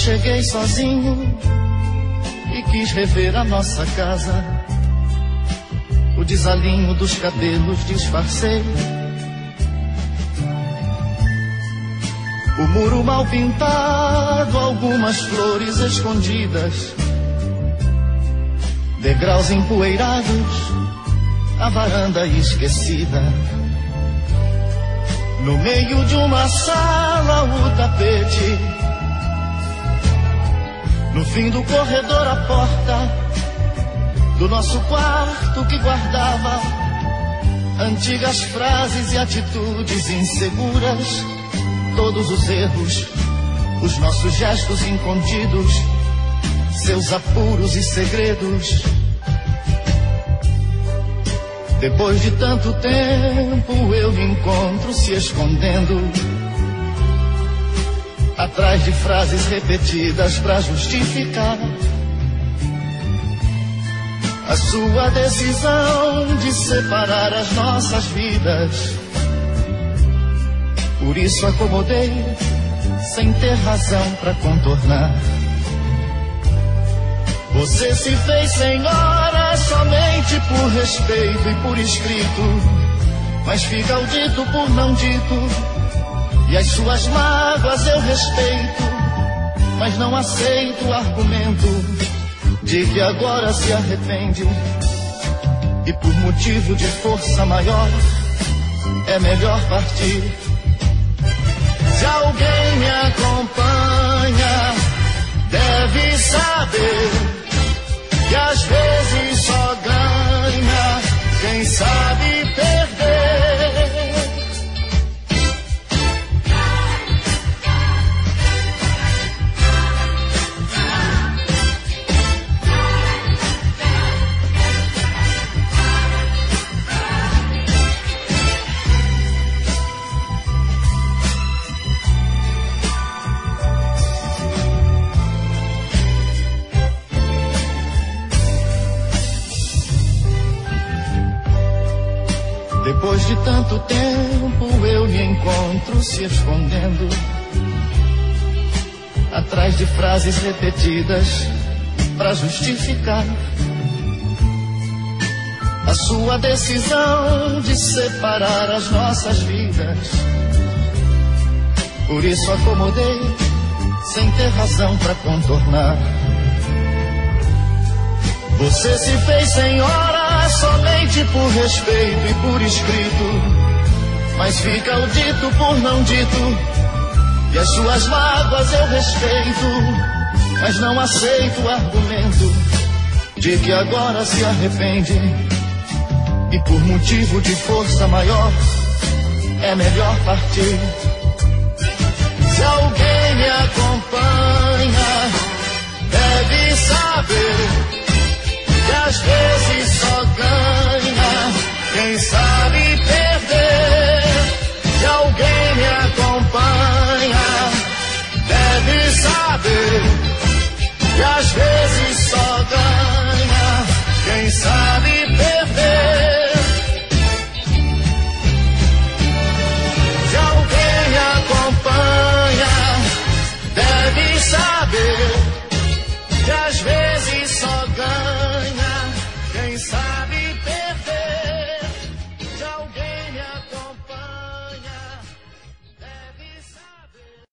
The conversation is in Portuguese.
cheguei sozinho e quis rever a nossa casa. O desalinho dos cabelos disfarcei. O muro mal pintado, algumas flores escondidas, degraus empoeirados, a varanda esquecida. No meio de uma sala, o tapete. No fim do corredor, a porta do nosso quarto que guardava antigas frases e atitudes inseguras. Todos os erros, os nossos gestos incontidos, seus apuros e segredos. Depois de tanto tempo eu me encontro se escondendo atrás de frases repetidas pra justificar a sua decisão de separar as nossas vidas. Por isso acomodei, sem ter razão pra contornar. Você se fez senhora somente por respeito e por escrito, mas fica o dito por não dito. E as suas mágoas eu respeito, mas não aceito o argumento de que agora se arrepende. E por motivo de força maior é melhor partir. Se alguém me acompanha, deve saber que às vezes só ganha quem sabe perder. Depois de tanto tempo eu me encontro se escondendo atrás de frases repetidas pra justificar a sua decisão de separar as nossas vidas. Por isso acomodei, sem ter razão pra contornar. Você se fez senhora somente por respeito e por escrito, mas fica o dito por não dito. E as suas mágoas eu respeito, mas não aceito o argumento de que agora se arrepende. E por motivo de força maior é melhor partir. Se alguém me acompanha, deve saber que às vezes só ganha quem sabe perder. Se alguém me acompanha, deve saber que às vezes só ganha quem sabe